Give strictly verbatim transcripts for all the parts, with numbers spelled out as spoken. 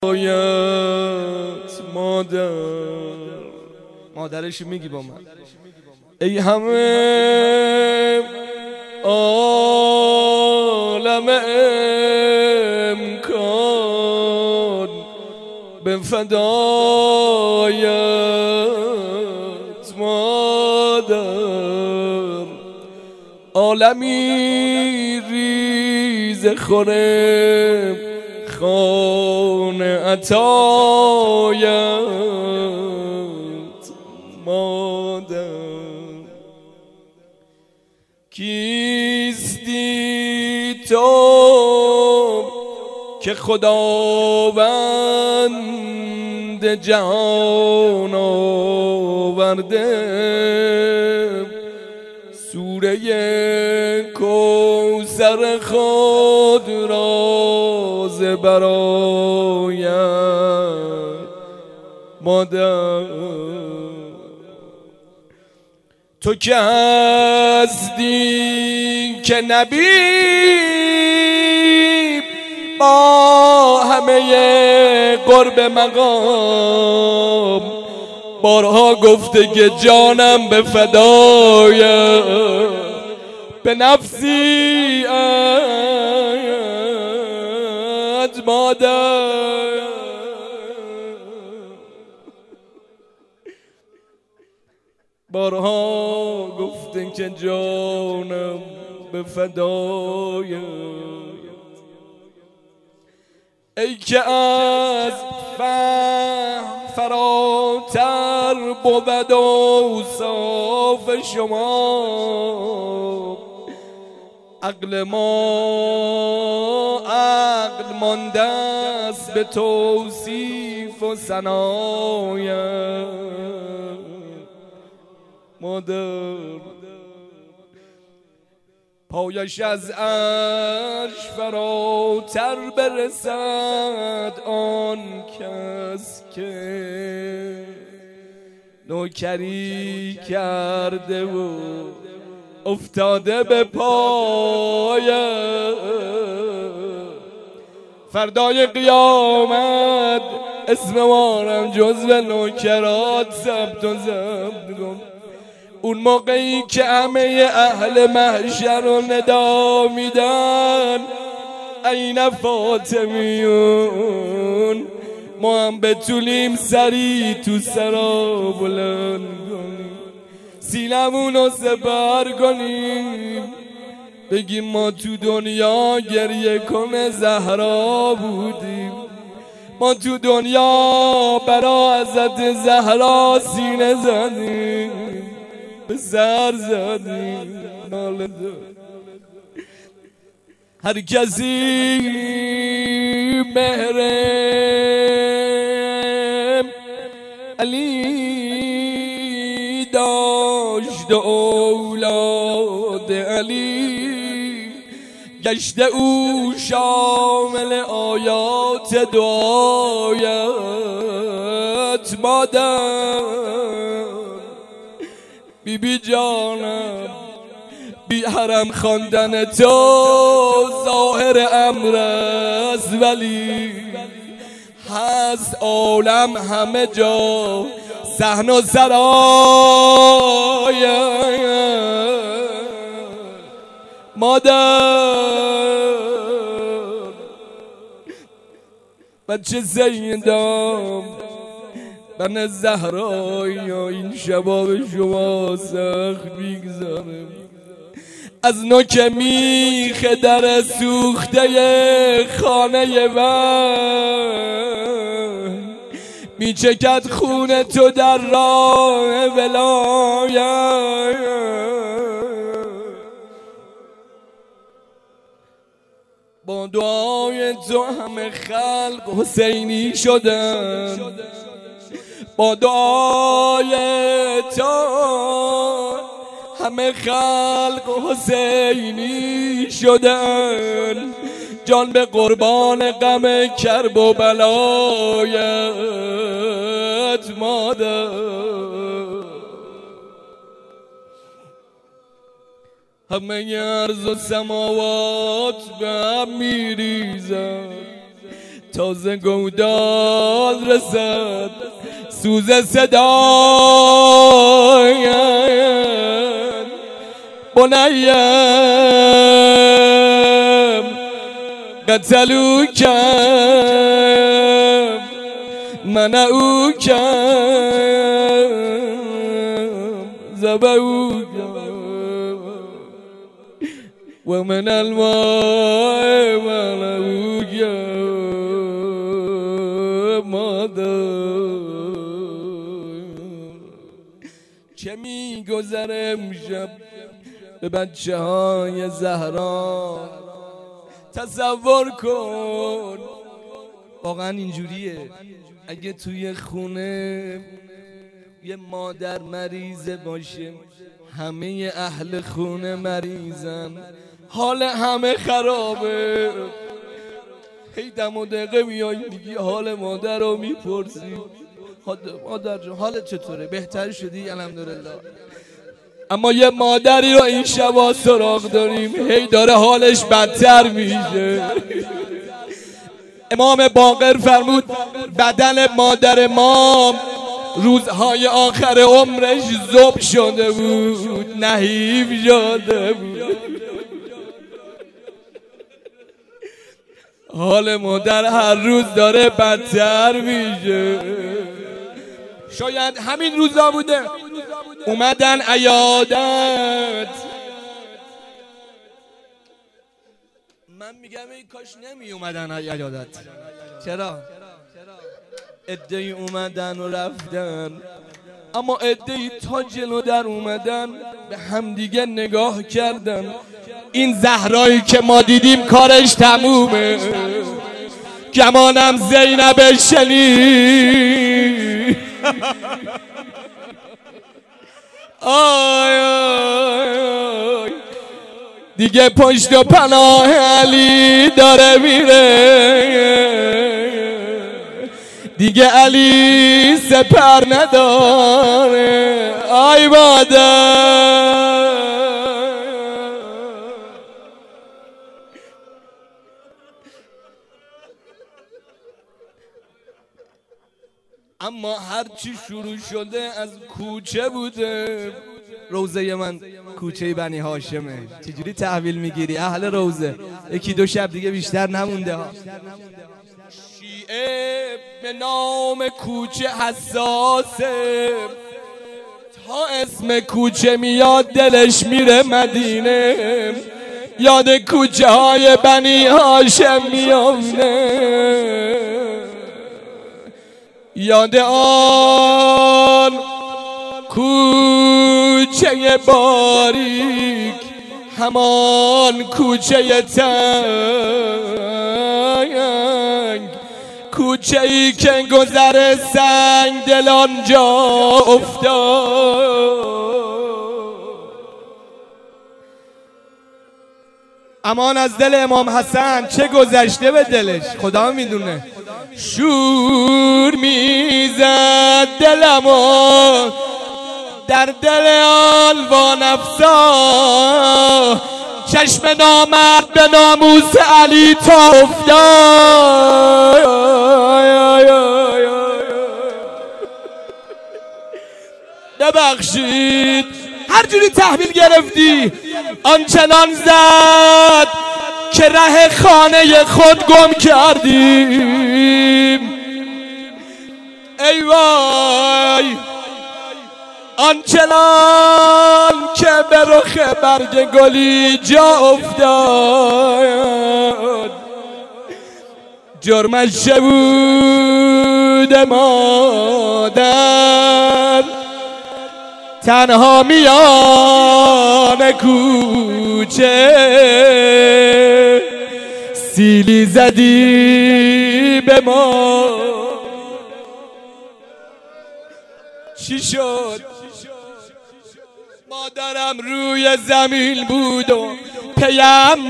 باید مادر مادرش میگی با من ای همه عالم امکان به فدایت مادر عالمی ریز خورم خانه عطایت مادر کیستی تو که خداوند جهان آورده سوره کوثر خود راز برایت مادر تو که هستی که نبی با همه قرب مقام بارها گفته که جانم به فدایت به نفسی ات مادر بارها گفته که جانم به فدایت ای که از فهم فراتر بود اوصاف شما عقل ما عقل مانده است به توصیف و ثنایت مادر پایش از عرش فراتر برسد آن کس که نوکری کرده و افتاده به پایش فردای قیامت اسم مارم جزو نوکرات ثبت و ضبط کن اون موقعی که همه اهل محشر رو ندا میدن این فاطمیون ما هم بتونیم سری تو سرا بلند کنیم سینمون رو سپر کنیم بگیم ما تو دنیا گریه کن زهرا بودیم ما تو دنیا برا حضرت زهرا سینه زدیم به سر زدیم ناله زدیم هر کسی مهرم علی داشت اولاد علی گشته او شامل آیات دعایت مادر بی بی جانم بی حرم خواندن تو ظاهر امر است ولی هست عالم همه جا صحن و سرای مادر بچه زیندم من زهرایی این شبا به شما سخت میگذارم از نوک میخ در سوخته خانه من میچکد خون تو در راه ولایت با دعای تو همه خلق حسینی شدن با دعای تو همه خلق حسینی شدن جان به قربان غم کرب و بلایت مادر همه ارض و سماوات به هم میریزن تازه گودال رسد سوز صدای بنیم قتلو کم منعو کم زبعو و من الماء منعو کم مادر چه می گذره امشب به بچه های زهرا تصور کن واقعا اینجوریه اگه توی خونه یه مادر مریضه باشه همه اهل خونه مریضن حال همه خرابه هی دم و دقیقه میای میگی حال مادر رو میپرسی مادر جون حالت چطوره؟ بهتر شدی؟ الحمدلله. اما یه مادری رو این شبا سراغ داریم هی داره حالش بدتر میشه. امام باقر فرمود بدن مادر ما روزهای آخر عمرش ذوب شده بود نحیف شده بود. حال مادر هر روز داره بدتر میشه. شاید همین روزا بوده اومدن عیادت. من میگم ای کاش نمی اومدن عیادت. چرا؟ عده‌ای اومدن و رفتن اما عده‌ای تا جلو در اومدن به همدیگه نگاه کردن. این زهرایی که ما دیدیم کارش تمومه. گمانم زینب شلی آی آی دیگه پشت و پناه علی داره میره. دیگه علی سپر نداره. آی مادر اما هرچی شروع شده از کوچه بوده. روزه من کوچه بنی هاشمه. چجوری تحویل میگیری اهل روزه؟ یکی دو شب دیگه بیشتر نمونده ها. شیعه به نام کوچه حساسه تا اسم کوچه میاد دلش میره مدینه. یاد کوچه های بنی هاشم میافته. یاد آن کوچه باریک همان کوچه تنگ کوچه ای که گذر سنگ دل آنجا افتاد. امان از دل امام حسن چه گذشته به دلش خدا میدونه. شور میزد دلمو در دل آلوان افسا چشم نامرد به ناموس علی تا افتاد. ببخشید هر جوری تحویل گرفتی آنچنان زد که ره خانه خود گم کردیم. ای وای آنچنان که به رخ برگ گلی جا افتاد. جرمش چه بود مادر تنها میان کوچه سیلی زدی به ما. چی شد؟ مادرم روی زمین بود و پیم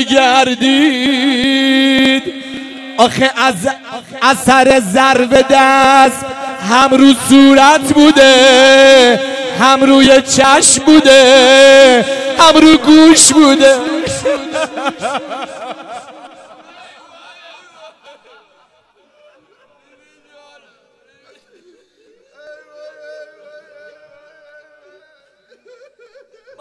میگردید. آخه از اثر ضرب دست هم رو صورت بوده هم روی چشم بوده هم رو گوش بوده.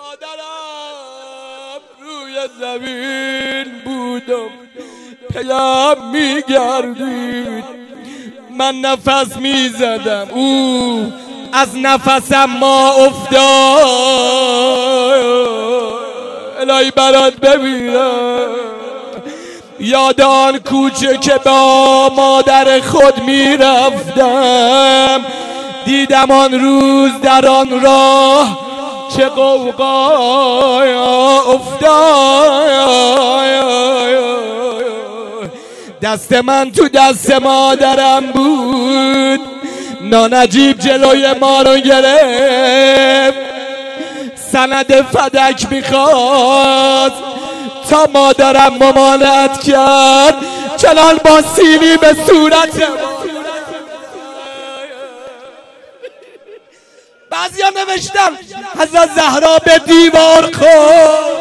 مادرم روی زمین بودم پیم میگردید من نفس میزدم او از نفسم ما افتاد الهی برات ببینم یاد آن کوچه که با مادر خود میرفتم دیدم آن روز در آن راه چه غوغای افتاد دست من تو دست مادرم بود نانجیب جلوی ما رو گرفت سند فدک میخواد تا مادرم ممانعت کرد چنان با سینی به صورت بعضی ها نوشتم حضرت زهرا به دیوار خورد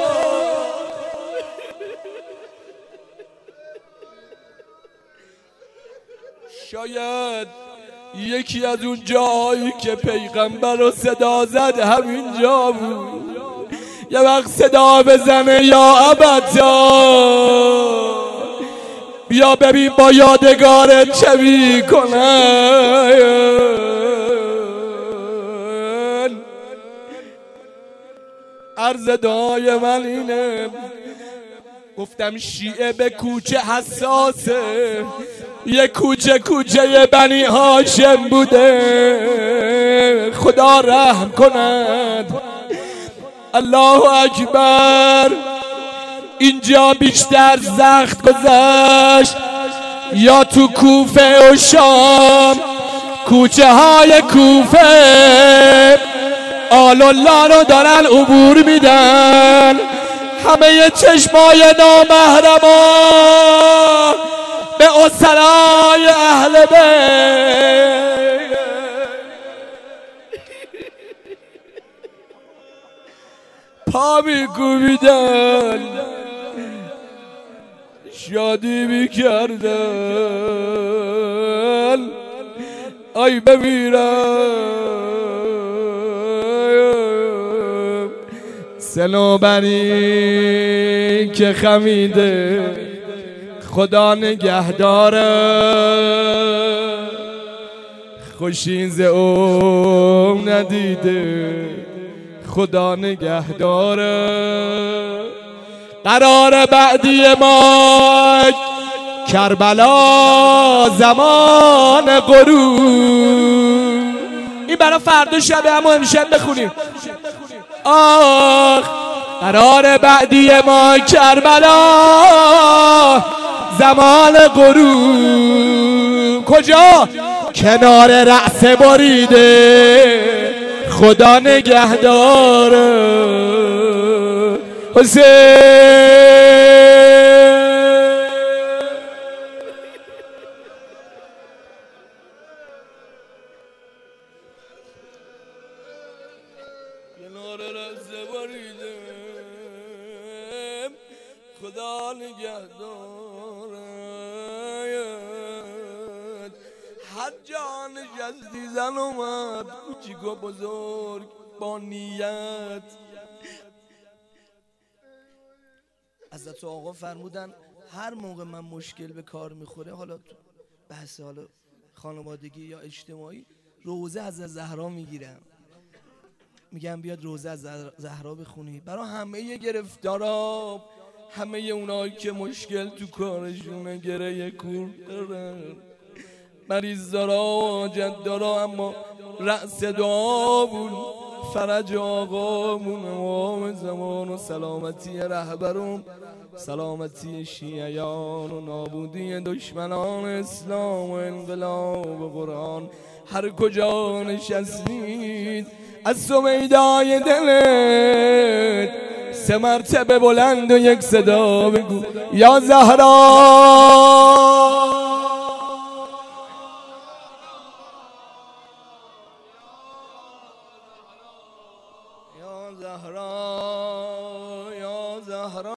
شاید یکی از اون جایی که پیغمبر رو صدا زد همین جا بود یه وقت صدا بزنه یا ابدا بیا ببین با یادگارت چه میکنن عرض دعای من اینه گفتم شیعه به کوچه حساسه یه کوچه کوچه بنی هاشم بوده خدا رحم کند الله اکبر اینجا بیشتر زخم گذشت یا تو کوفه و شام کوچه های کوفه آل الله رو دارن عبور میدن همه چشمای نامحرما به اسرای اهل بیت پا میکوبیدن شادی میکردن آی بمیرم سنوبری که خمیده خدا نگهداره خوشین ز اوم ندیده خدا نگهداره قرار بعدی ما کربلا زمان غروب این برای فردا شبه اما امشب بخونیم آخ قرار بعدی ما کربلا زمان غروب کجا؟ کنار رأس بریده خدا نگهداره حسین کنار رأس بریده خدا نگهداره هر جان جزدی زن اومد کوچیک و بزرگ با نیت حضرت آقا فرمودن هر موقع من مشکل به کار میخوره حالا بحث حالا خانوادگی یا اجتماعی روزه از زهرا میگیرم میگم بیاد روزه از زهرا بخونی برای همه گرفتارا همه اونایی که مشکل تو کارشونه گره کور دارن مریض دارا جد دارا اما رأس دعامون فرج آقامون امام زمان و سلامتی رهبرون سلامتی شیعیان و نابودی دشمنان اسلام و انقلاب قرآن هر کجا نشستید از سمیدای دلت سه مرتبه بلند و یک صدا بگو یا زهرا